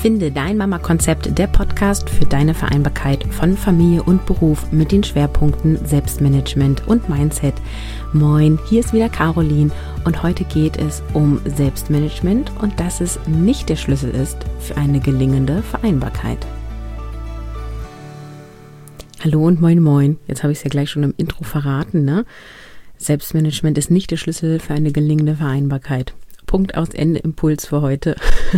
Finde dein Mama-Konzept, der Podcast für deine Vereinbarkeit von Familie und Beruf mit den Schwerpunkten Selbstmanagement und Mindset. Moin, hier ist wieder Caroline und heute geht es um Selbstmanagement und dass es nicht der Schlüssel ist für eine gelingende Vereinbarkeit. Hallo und moin moin, jetzt habe ich es ja gleich schon im Intro verraten, ne? Selbstmanagement ist nicht der Schlüssel für eine gelingende Vereinbarkeit. Punkt aus Ende, Impuls für heute.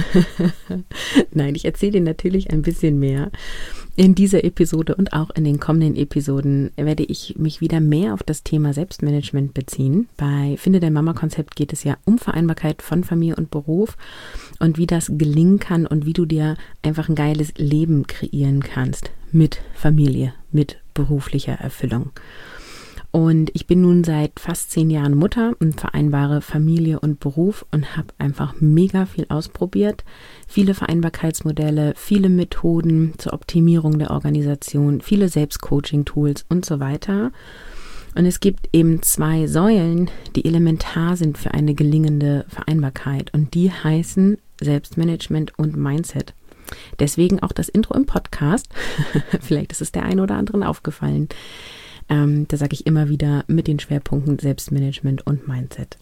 Nein, ich erzähle dir natürlich ein bisschen mehr. In dieser Episode und auch in den kommenden Episoden werde ich mich wieder mehr auf das Thema Selbstmanagement beziehen. Bei Finde dein Mama-Konzept geht es ja um Vereinbarkeit von Familie und Beruf und wie das gelingen kann und wie du dir einfach ein geiles Leben kreieren kannst mit Familie, mit beruflicher Erfüllung. Und ich bin nun seit fast 10 Jahren Mutter und vereinbare Familie und Beruf und habe einfach mega viel ausprobiert. Viele Vereinbarkeitsmodelle, viele Methoden zur Optimierung der Organisation, viele Selbstcoaching-Tools und so weiter. Und es gibt eben 2 Säulen, die elementar sind für eine gelingende Vereinbarkeit. Und die heißen Selbstmanagement und Mindset. Deswegen auch das Intro im Podcast. Vielleicht ist es der einen oder anderen aufgefallen. Da sage ich immer wieder mit den Schwerpunkten Selbstmanagement und Mindset.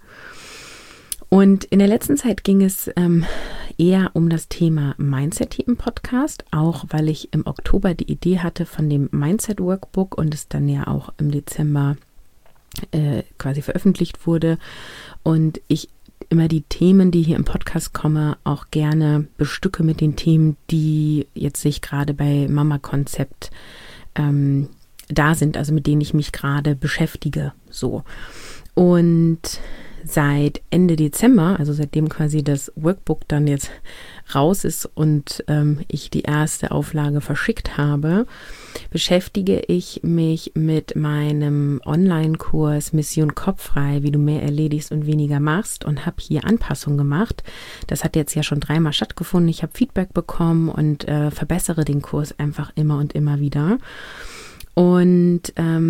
Und in der letzten Zeit ging es eher um das Thema Mindset hier im Podcast, auch weil ich im Oktober die Idee hatte von dem Mindset Workbook und es dann ja auch im Dezember quasi veröffentlicht wurde und ich immer die Themen, die hier im Podcast kommen, auch gerne bestücke mit den Themen, die jetzt sich gerade bei Mama-Konzept da sind, also mit denen ich mich gerade beschäftige, so. Und seit Ende Dezember, also seitdem quasi das Workbook dann jetzt raus ist und ich die erste Auflage verschickt habe, beschäftige ich mich mit meinem Online-Kurs Mission Kopffrei, wie du mehr erledigst und weniger machst und habe hier Anpassungen gemacht. Das hat jetzt ja schon 3-mal stattgefunden. Ich habe Feedback bekommen und verbessere den Kurs einfach immer und immer wieder. Und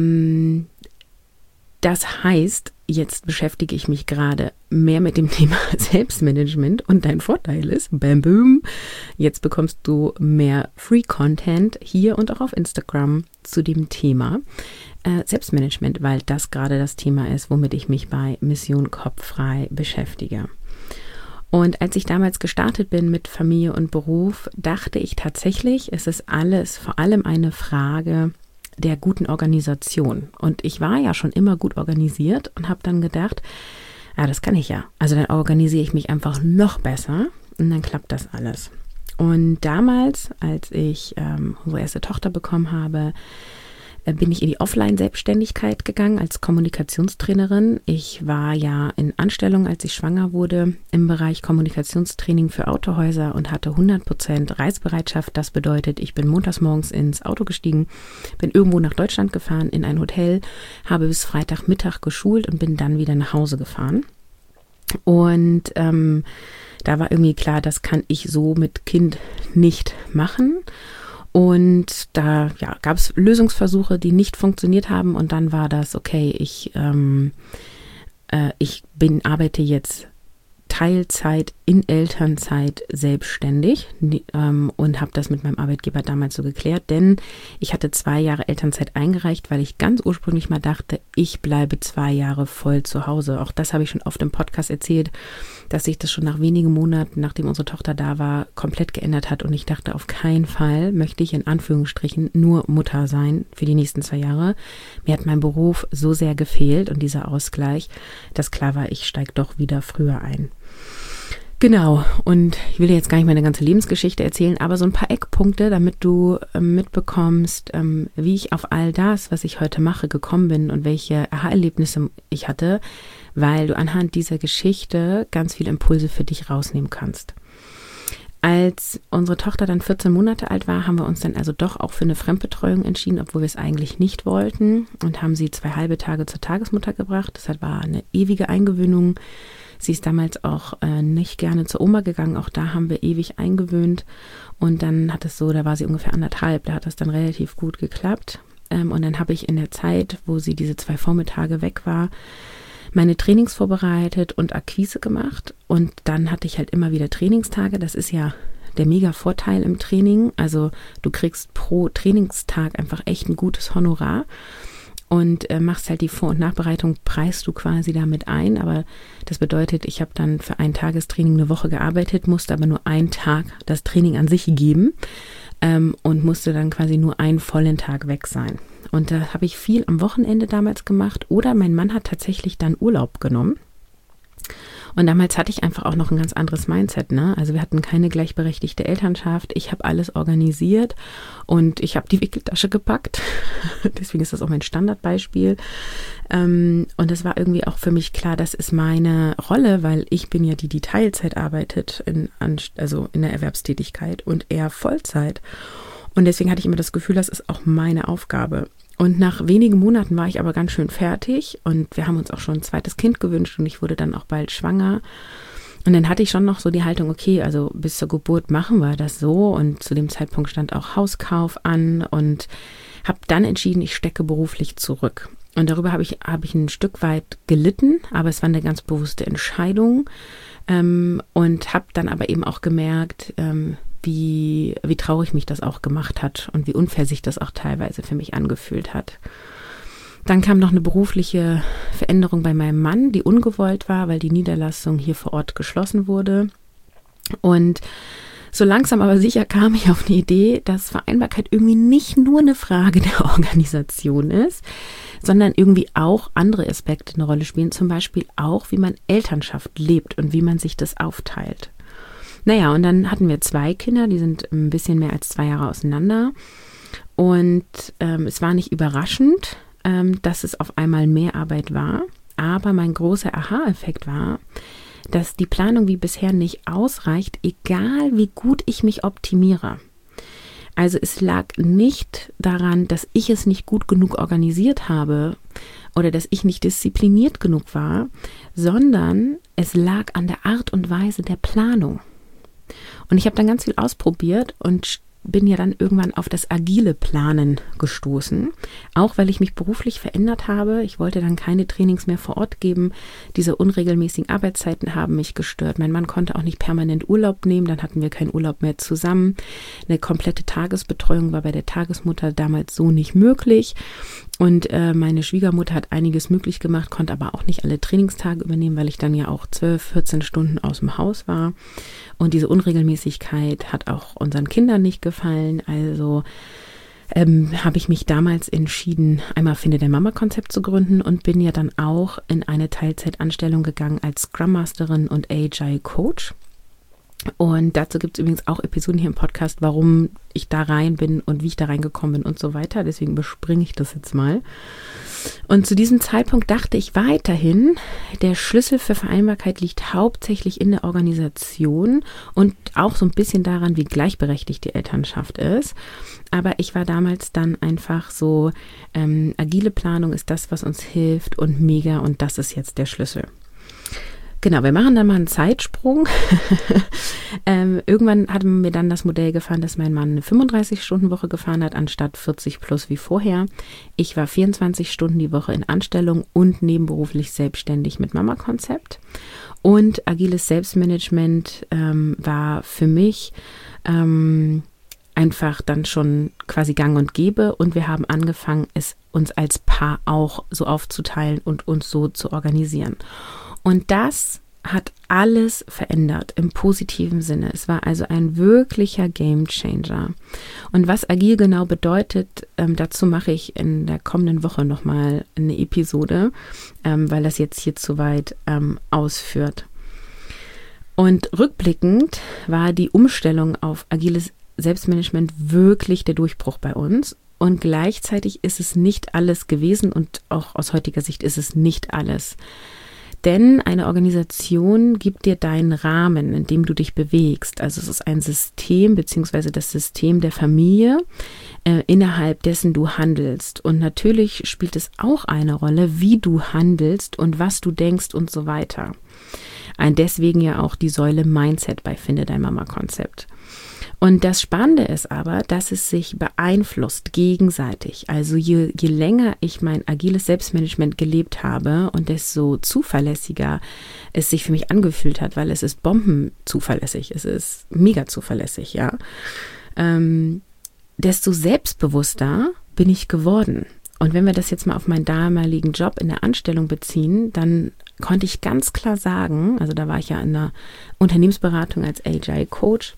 das heißt, jetzt beschäftige ich mich gerade mehr mit dem Thema Selbstmanagement und dein Vorteil ist, bam, boom, jetzt bekommst du mehr Free-Content hier und auch auf Instagram zu dem Thema Selbstmanagement, weil das gerade das Thema ist, womit ich mich bei Mission Kopffrei beschäftige. Und als ich damals gestartet bin mit Familie und Beruf, dachte ich tatsächlich, es ist alles vor allem eine Frage der guten Organisation. Und ich war ja schon immer gut organisiert und habe dann gedacht, ja, das kann ich ja. Also dann organisiere ich mich einfach noch besser und dann klappt das alles. Und damals, als ich unsere erste Tochter bekommen habe, bin ich in die Offline-Selbstständigkeit gegangen als Kommunikationstrainerin. Ich war ja in Anstellung, als ich schwanger wurde, im Bereich Kommunikationstraining für Autohäuser und hatte 100% Reisebereitschaft. Das bedeutet, ich bin montags morgens ins Auto gestiegen, bin irgendwo nach Deutschland gefahren, in ein Hotel, habe bis Freitagmittag geschult und bin dann wieder nach Hause gefahren. Und da war irgendwie klar, das kann ich so mit Kind nicht machen. Und da gab es Lösungsversuche, die nicht funktioniert haben. Und dann war das, okay, ich arbeite jetzt Teilzeit in Elternzeit selbstständig und habe das mit meinem Arbeitgeber damals so geklärt, denn ich hatte 2 Jahre Elternzeit eingereicht, weil ich ganz ursprünglich mal dachte, ich bleibe 2 Jahre voll zu Hause. Auch das habe ich schon oft im Podcast erzählt, dass sich das schon nach wenigen Monaten, nachdem unsere Tochter da war, komplett geändert hat und ich dachte, auf keinen Fall möchte ich in Anführungsstrichen nur Mutter sein für die nächsten 2 Jahre. Mir hat mein Beruf so sehr gefehlt und dieser Ausgleich, dass klar war, ich steige doch wieder früher ein. Genau, und ich will dir jetzt gar nicht meine ganze Lebensgeschichte erzählen, aber so ein paar Eckpunkte, damit du mitbekommst, wie ich auf all das, was ich heute mache, gekommen bin und welche Aha-Erlebnisse ich hatte, weil du anhand dieser Geschichte ganz viele Impulse für dich rausnehmen kannst. Als unsere Tochter dann 14 Monate alt war, haben wir uns dann also doch auch für eine Fremdbetreuung entschieden, obwohl wir es eigentlich nicht wollten und haben sie 2 halbe Tage zur Tagesmutter gebracht. Das war eine ewige Eingewöhnung. Sie ist damals auch nicht gerne zur Oma gegangen, auch da haben wir ewig eingewöhnt und dann hat es so, da war sie ungefähr 1,5, da hat das dann relativ gut geklappt und dann habe ich in der Zeit, wo sie diese 2 Vormittage weg war, meine Trainings vorbereitet und Akquise gemacht und dann hatte ich halt immer wieder Trainingstage, das ist ja der Mega-Vorteil im Training. Also du kriegst pro Trainingstag einfach echt ein gutes Honorar und machst halt die Vor- und Nachbereitung, preist du quasi damit ein. Aber das bedeutet, ich habe dann für ein Tagestraining eine Woche gearbeitet, musste aber nur einen Tag das Training an sich geben und musste dann quasi nur einen vollen Tag weg sein. Und da habe ich viel am Wochenende damals gemacht oder mein Mann hat tatsächlich dann Urlaub genommen. Und damals hatte ich einfach auch noch ein ganz anderes Mindset, ne? Also wir hatten keine gleichberechtigte Elternschaft. Ich habe alles organisiert und ich habe die Wickeltasche gepackt. Deswegen ist das auch mein Standardbeispiel. Und es war irgendwie auch für mich klar, das ist meine Rolle, weil ich bin ja die Teilzeit arbeitet, also in der Erwerbstätigkeit und er Vollzeit. Und deswegen hatte ich immer das Gefühl, das ist auch meine Aufgabe. Und nach wenigen Monaten war ich aber ganz schön fertig und wir haben uns auch schon ein zweites Kind gewünscht und ich wurde dann auch bald schwanger. Und dann hatte ich schon noch so die Haltung, okay, also bis zur Geburt machen wir das so. Und zu dem Zeitpunkt stand auch Hauskauf an und habe dann entschieden, ich stecke beruflich zurück. Und darüber habe ich ein Stück weit gelitten, aber es war eine ganz bewusste Entscheidung und habe dann aber eben auch gemerkt, wie traurig mich das auch gemacht hat und wie unfair sich das auch teilweise für mich angefühlt hat. Dann kam noch eine berufliche Veränderung bei meinem Mann, die ungewollt war, weil die Niederlassung hier vor Ort geschlossen wurde. Und so langsam aber sicher kam ich auf die Idee, dass Vereinbarkeit irgendwie nicht nur eine Frage der Organisation ist, sondern irgendwie auch andere Aspekte eine Rolle spielen, zum Beispiel auch, wie man Elternschaft lebt und wie man sich das aufteilt. Naja, und dann hatten wir 2 Kinder, die sind ein bisschen mehr als 2 Jahre auseinander. Und es war nicht überraschend, dass es auf einmal mehr Arbeit war. Aber mein großer Aha-Effekt war, dass die Planung wie bisher nicht ausreicht, egal wie gut ich mich optimiere. Also es lag nicht daran, dass ich es nicht gut genug organisiert habe oder dass ich nicht diszipliniert genug war, sondern es lag an der Art und Weise der Planung. Und ich habe dann ganz viel ausprobiert und bin ja dann irgendwann auf das agile Planen gestoßen, auch weil ich mich beruflich verändert habe. Ich wollte dann keine Trainings mehr vor Ort geben. Diese unregelmäßigen Arbeitszeiten haben mich gestört. Mein Mann konnte auch nicht permanent Urlaub nehmen, dann hatten wir keinen Urlaub mehr zusammen. Eine komplette Tagesbetreuung war bei der Tagesmutter damals so nicht möglich. Und meine Schwiegermutter hat einiges möglich gemacht, konnte aber auch nicht alle Trainingstage übernehmen, weil ich dann ja auch 12, 14 Stunden aus dem Haus war. Und diese Unregelmäßigkeit hat auch unseren Kindern nicht gefallen. Also habe ich mich damals entschieden, einmal Finde dein Mama-Konzept zu gründen und bin ja dann auch in eine Teilzeitanstellung gegangen als Scrum Masterin und Agile Coach. Und dazu gibt es übrigens auch Episoden hier im Podcast, warum ich da rein bin und wie ich da reingekommen bin und so weiter. Deswegen bespringe ich das jetzt mal. Und zu diesem Zeitpunkt dachte ich weiterhin, der Schlüssel für Vereinbarkeit liegt hauptsächlich in der Organisation und auch so ein bisschen daran, wie gleichberechtigt die Elternschaft ist. Aber ich war damals dann einfach so, agile Planung ist das, was uns hilft und mega und das ist jetzt der Schlüssel. Genau, wir machen dann mal einen Zeitsprung. Irgendwann hat mir dann das Modell gefallen, dass mein Mann eine 35-Stunden-Woche gefahren hat, anstatt 40 plus wie vorher. Ich war 24 Stunden die Woche in Anstellung und nebenberuflich selbstständig mit Mama-Konzept. Und agiles Selbstmanagement war für mich einfach dann schon quasi gang und gäbe. Und wir haben angefangen, es uns als Paar auch so aufzuteilen und uns so zu organisieren. Und das hat alles verändert im positiven Sinne. Es war also ein wirklicher Gamechanger. Und was agil genau bedeutet, dazu mache ich in der kommenden Woche nochmal eine Episode, weil das jetzt hier zu weit ausführt. Und rückblickend war die Umstellung auf agiles Selbstmanagement wirklich der Durchbruch bei uns. Und gleichzeitig ist es nicht alles gewesen und auch aus heutiger Sicht ist es nicht alles. Denn eine Organisation gibt dir deinen Rahmen, in dem du dich bewegst. Also es ist ein System beziehungsweise das System der Familie, innerhalb dessen du handelst. Und natürlich spielt es auch eine Rolle, wie du handelst und was du denkst und so weiter. Deswegen ja auch die Säule Mindset bei Finde dein Mama-Konzept. Und das Spannende ist aber, dass es sich beeinflusst gegenseitig. Also je länger ich mein agiles Selbstmanagement gelebt habe und desto zuverlässiger es sich für mich angefühlt hat, weil es ist bombenzuverlässig, es ist mega zuverlässig, ja, desto selbstbewusster bin ich geworden. Und wenn wir das jetzt mal auf meinen damaligen Job in der Anstellung beziehen, dann konnte ich ganz klar sagen, also da war ich ja in der Unternehmensberatung als Agile Coach,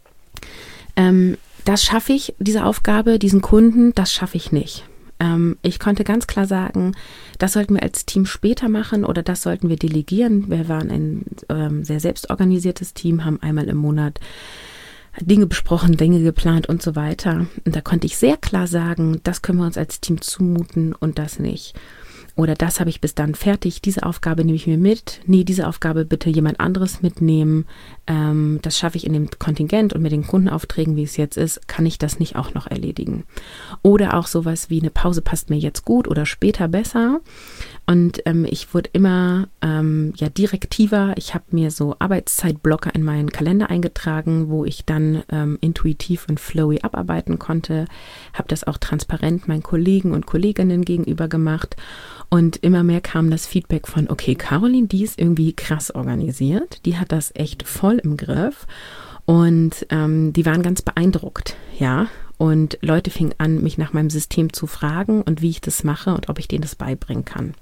das schaffe ich, diese Aufgabe, diesen Kunden, das schaffe ich nicht. Ich konnte ganz klar sagen, das sollten wir als Team später machen oder das sollten wir delegieren. Wir waren ein sehr selbstorganisiertes Team, haben einmal im Monat Dinge besprochen, Dinge geplant und so weiter. Und da konnte ich sehr klar sagen, das können wir uns als Team zumuten und das nicht. Oder das habe ich bis dann fertig, diese Aufgabe nehme ich mir mit. Nee, diese Aufgabe bitte jemand anderes mitnehmen. Das schaffe ich in dem Kontingent und mit den Kundenaufträgen, wie es jetzt ist, kann ich das nicht auch noch erledigen. Oder auch sowas wie eine Pause passt mir jetzt gut oder später besser. Und ich wurde immer direktiver. Ich habe mir so Arbeitszeitblocker in meinen Kalender eingetragen, wo ich dann intuitiv und flowy abarbeiten konnte. Habe das auch transparent meinen Kollegen und Kolleginnen gegenüber gemacht. Und immer mehr kam das Feedback von, okay, Caroline, die ist irgendwie krass organisiert. Die hat das echt voll im Griff. Und die waren ganz beeindruckt, ja. Und Leute fingen an, mich nach meinem System zu fragen und wie ich das mache und ob ich denen das beibringen kann.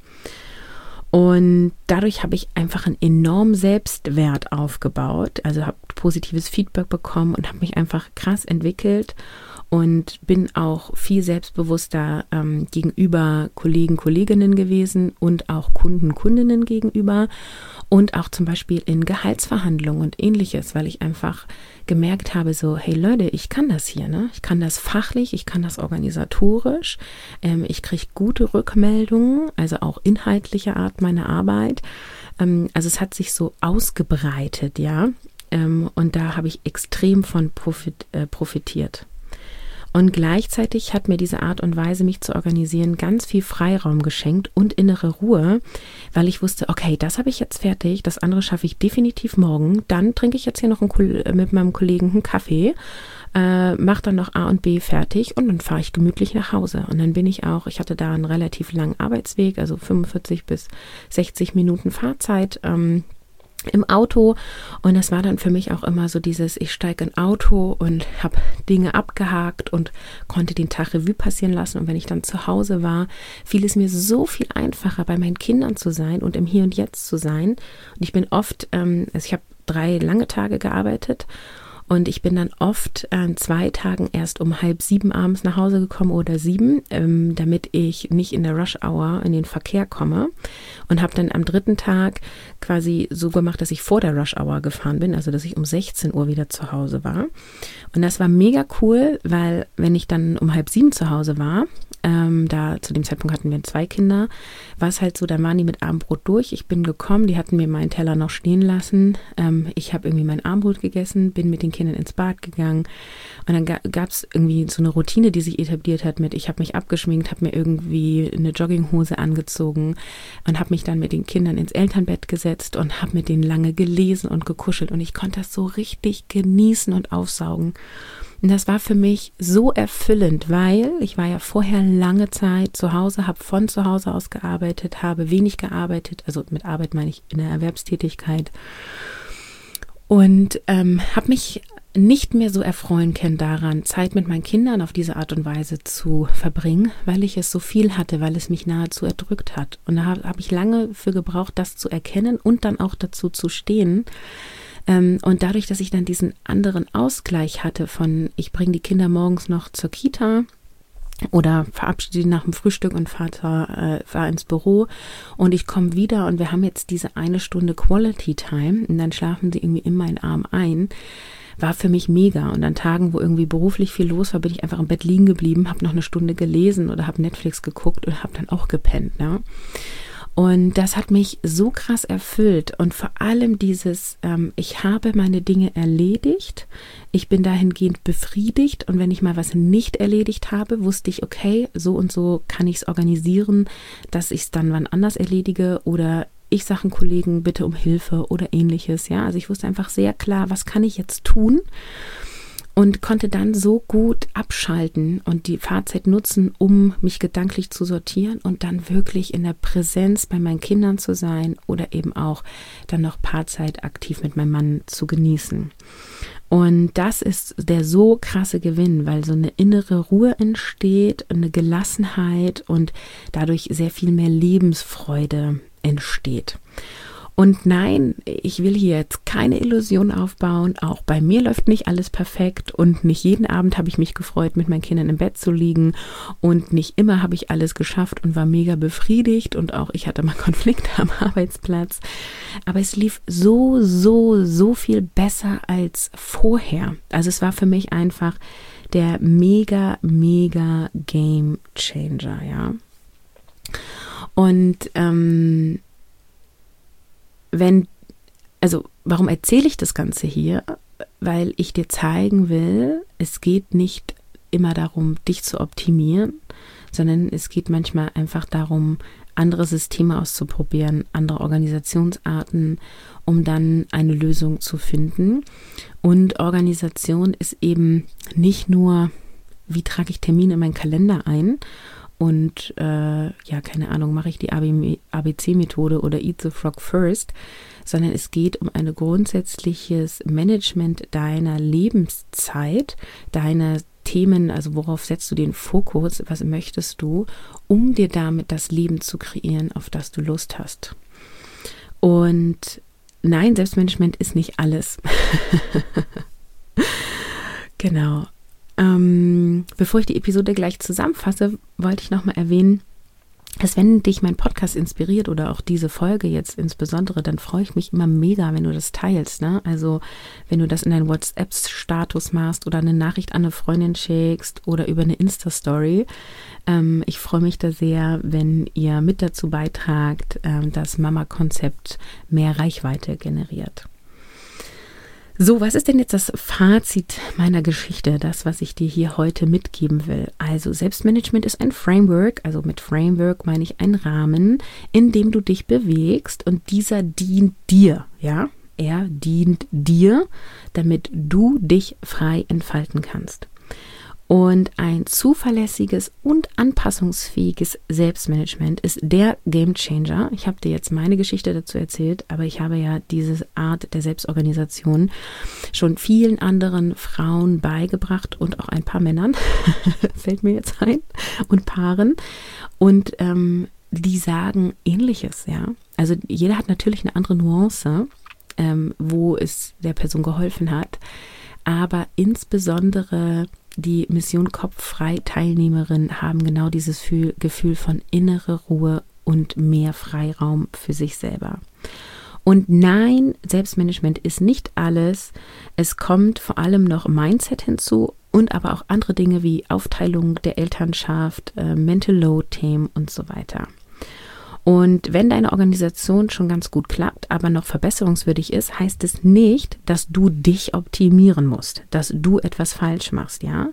Und dadurch habe ich einfach einen enormen Selbstwert aufgebaut, also habe positives Feedback bekommen und habe mich einfach krass entwickelt und bin auch viel selbstbewusster gegenüber Kollegen, Kolleginnen gewesen und auch Kunden, Kundinnen gegenüber und auch zum Beispiel in Gehaltsverhandlungen und ähnliches, weil ich einfach gemerkt habe, so, hey Leute, ich kann das hier, ne? Ich kann das fachlich, ich kann das organisatorisch, ich kriege gute Rückmeldungen, also auch inhaltliche Art meiner Arbeit. Also es hat sich so ausgebreitet, ja, und da habe ich extrem von profitiert. Und gleichzeitig hat mir diese Art und Weise, mich zu organisieren, ganz viel Freiraum geschenkt und innere Ruhe, weil ich wusste, okay, das habe ich jetzt fertig, das andere schaffe ich definitiv morgen. Dann trinke ich jetzt hier noch mit meinem Kollegen einen Kaffee, mache dann noch A und B fertig und dann fahre ich gemütlich nach Hause. Und dann bin ich hatte da einen relativ langen Arbeitsweg, also 45 bis 60 Minuten Fahrzeit, im Auto, und das war dann für mich auch immer so dieses, ich steige in Auto und habe Dinge abgehakt und konnte den Tag Revue passieren lassen, und wenn ich dann zu Hause war, fiel es mir so viel einfacher, bei meinen Kindern zu sein und im Hier und Jetzt zu sein. Und ich bin oft, ich habe 3 lange Tage gearbeitet und ich bin dann oft an 2 Tagen erst um 6:30 abends nach Hause gekommen oder 7, damit ich nicht in der Rush-Hour in den Verkehr komme, und habe dann am 3. Tag quasi so gemacht, dass ich vor der Rush-Hour gefahren bin, also dass ich um 16 Uhr wieder zu Hause war. Und das war mega cool, weil wenn ich dann um 6:30 zu Hause war, da zu dem Zeitpunkt hatten wir 2 Kinder, war es halt so, dann waren die mit Abendbrot durch. Ich bin gekommen, die hatten mir meinen Teller noch stehen lassen. Ich habe irgendwie mein Abendbrot gegessen, bin mit den Kindern ins Bad gegangen, und dann gab es irgendwie so eine Routine, die sich etabliert hat mit, ich habe mich abgeschminkt, habe mir irgendwie eine Jogginghose angezogen und habe mich dann mit den Kindern ins Elternbett gesetzt und habe mit denen lange gelesen und gekuschelt, und ich konnte das so richtig genießen und aufsaugen. Und das war für mich so erfüllend, weil ich war ja vorher lange Zeit zu Hause, habe von zu Hause aus gearbeitet, habe wenig gearbeitet, also mit Arbeit meine ich in der Erwerbstätigkeit, und habe mich nicht mehr so erfreuen können daran, Zeit mit meinen Kindern auf diese Art und Weise zu verbringen, weil ich es so viel hatte, weil es mich nahezu erdrückt hat. Und da habe ich lange für gebraucht, das zu erkennen und dann auch dazu zu stehen. Und dadurch, dass ich dann diesen anderen Ausgleich hatte von, ich bringe die Kinder morgens noch zur Kita oder verabschiede sie nach dem Frühstück und fahr ins Büro, und ich komme wieder und wir haben jetzt diese 1 Stunde Quality Time, und dann schlafen sie irgendwie in meinen Arm ein, war für mich mega. Und an Tagen, wo irgendwie beruflich viel los war, bin ich einfach im Bett liegen geblieben, habe noch 1 Stunde gelesen oder habe Netflix geguckt und habe dann auch gepennt, ja. Und das hat mich so krass erfüllt, und vor allem dieses, ich habe meine Dinge erledigt, ich bin dahingehend befriedigt, und wenn ich mal was nicht erledigt habe, wusste ich, okay, so und so kann ich es organisieren, dass ich es dann wann anders erledige, oder ich sage einem Kollegen bitte um Hilfe oder ähnliches, ja. Also ich wusste einfach sehr klar, was kann ich jetzt tun. und konnte dann so gut abschalten und die Fahrzeit nutzen, um mich gedanklich zu sortieren und dann wirklich in der Präsenz bei meinen Kindern zu sein oder eben auch dann noch Paarzeit aktiv mit meinem Mann zu genießen. Und das ist der so krasse Gewinn, weil so eine innere Ruhe entsteht, eine Gelassenheit und dadurch sehr viel mehr Lebensfreude entsteht. Und nein, ich will hier jetzt keine Illusion aufbauen. Auch bei mir läuft nicht alles perfekt und nicht jeden Abend habe ich mich gefreut, mit meinen Kindern im Bett zu liegen und nicht immer habe ich alles geschafft und war mega befriedigt und auch ich hatte mal Konflikte am Arbeitsplatz. Aber es lief so viel besser als vorher. Also es war für mich einfach der mega Game Changer, ja. Und warum erzähle ich das Ganze hier? Weil ich dir zeigen will, es geht nicht immer darum, dich zu optimieren, sondern es geht manchmal einfach darum, andere Systeme auszuprobieren, andere Organisationsarten, um dann eine Lösung zu finden. Und Organisation ist eben nicht nur, wie trage ich Termine in meinen Kalender ein und keine Ahnung, mache ich die ABC-Methode oder Eat the Frog First, sondern es geht um ein grundsätzliches Management deiner Lebenszeit, deiner Themen, also worauf setzt du den Fokus, was möchtest du, um dir damit das Leben zu kreieren, auf das du Lust hast. Und nein, Selbstmanagement ist nicht alles. Genau. Bevor ich die Episode gleich zusammenfasse, wollte ich nochmal erwähnen, dass wenn dich mein Podcast inspiriert oder auch diese Folge jetzt insbesondere, dann freue ich mich immer mega, wenn du das teilst, ne? Also wenn du das in deinen WhatsApp-Status machst oder eine Nachricht an eine Freundin schickst oder über eine Insta-Story. Ich freue mich da sehr, wenn ihr mit dazu beitragt, dass Mama-Konzept mehr Reichweite generiert. So, was ist denn jetzt das Fazit meiner Geschichte, das, was ich dir hier heute mitgeben will? Also Selbstmanagement ist ein Framework, also mit Framework meine ich einen Rahmen, in dem du dich bewegst und dieser dient dir, ja? Er dient dir, damit du dich frei entfalten kannst. Und ein zuverlässiges und anpassungsfähiges Selbstmanagement ist der Gamechanger. Ich habe dir jetzt meine Geschichte dazu erzählt, aber ich habe ja diese Art der Selbstorganisation schon vielen anderen Frauen beigebracht und auch ein paar Männern, fällt mir jetzt ein, und Paaren. Und die sagen Ähnliches, ja. Also jeder hat natürlich eine andere Nuance, wo es der Person geholfen hat, aber insbesondere die Mission Kopffrei-Teilnehmerinnen haben genau dieses Gefühl von innere Ruhe und mehr Freiraum für sich selber. Und nein, Selbstmanagement ist nicht alles. Es kommt vor allem noch Mindset hinzu und aber auch andere Dinge wie Aufteilung der Elternschaft, Mental Load-Themen und so weiter. Und wenn deine Organisation schon ganz gut klappt, aber noch verbesserungswürdig ist, heißt es nicht, dass du dich optimieren musst, dass du etwas falsch machst, ja?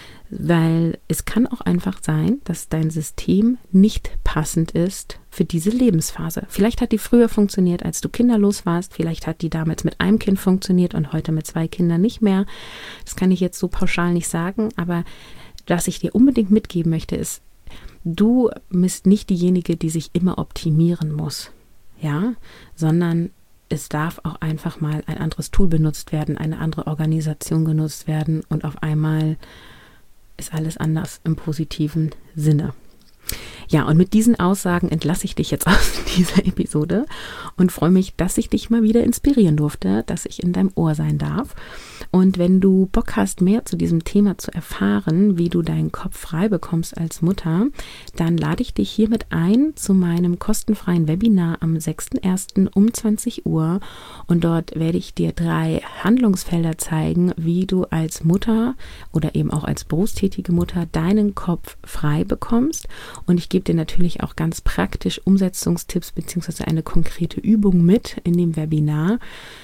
Weil es kann auch einfach sein, dass dein System nicht passend ist für diese Lebensphase. Vielleicht hat die früher funktioniert, als du kinderlos warst, vielleicht hat die damals mit einem Kind funktioniert und heute mit 2 Kindern nicht mehr. Das kann ich jetzt so pauschal nicht sagen, aber was ich dir unbedingt mitgeben möchte, ist, du bist nicht diejenige, die sich immer optimieren muss, ja, sondern es darf auch einfach mal ein anderes Tool benutzt werden, eine andere Organisation genutzt werden und auf einmal ist alles anders im positiven Sinne. Ja, und mit diesen Aussagen entlasse ich dich jetzt aus dieser Episode und freue mich, dass ich dich mal wieder inspirieren durfte, dass ich in deinem Ohr sein darf. Und wenn du Bock hast, mehr zu diesem Thema zu erfahren, wie du deinen Kopf frei bekommst als Mutter, dann lade ich dich hiermit ein zu meinem kostenfreien Webinar am 6.1. um 20 Uhr. Und dort werde ich dir 3 Handlungsfelder zeigen, wie du als Mutter oder eben auch als berufstätige Mutter deinen Kopf frei bekommst. Und ich gebe dir natürlich auch ganz praktisch Umsetzungstipps bzw. eine konkrete Übung mit in dem Webinar,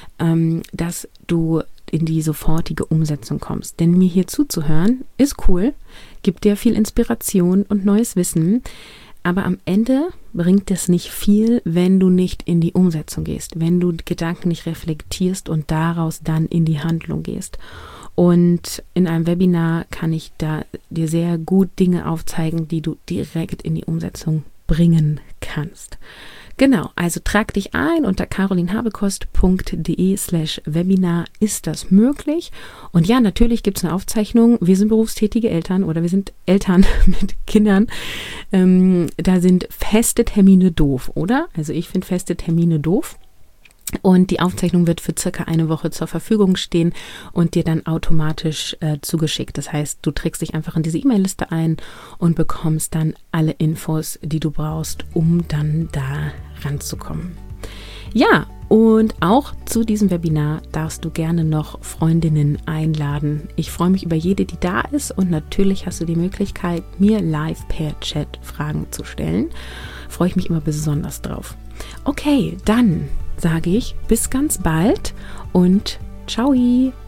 dass du in die sofortige Umsetzung kommst. Denn mir hier zuzuhören ist cool, gibt dir viel Inspiration und neues Wissen, aber am Ende bringt es nicht viel, wenn du nicht in die Umsetzung gehst, wenn du Gedanken nicht reflektierst und daraus dann in die Handlung gehst. Und in einem Webinar kann ich da dir sehr gut Dinge aufzeigen, die du direkt in die Umsetzung bringen kannst. Genau, also trag dich ein unter carolinhabekost.de/Webinar ist das möglich. Und ja, natürlich gibt es eine Aufzeichnung. Wir sind berufstätige Eltern oder wir sind Eltern mit Kindern. Da sind feste Termine doof, oder? Also ich finde feste Termine doof. Und die Aufzeichnung wird für circa eine Woche zur Verfügung stehen und dir dann automatisch zugeschickt. Das heißt, du trägst dich einfach in diese E-Mail-Liste ein und bekommst dann alle Infos, die du brauchst, um dann da ranzukommen. Ja, und auch zu diesem Webinar darfst du gerne noch Freundinnen einladen. Ich freue mich über jede, die da ist, und natürlich hast du die Möglichkeit, mir live per Chat Fragen zu stellen. Freue ich mich immer besonders drauf. Okay, dann sage ich bis ganz bald und ciao.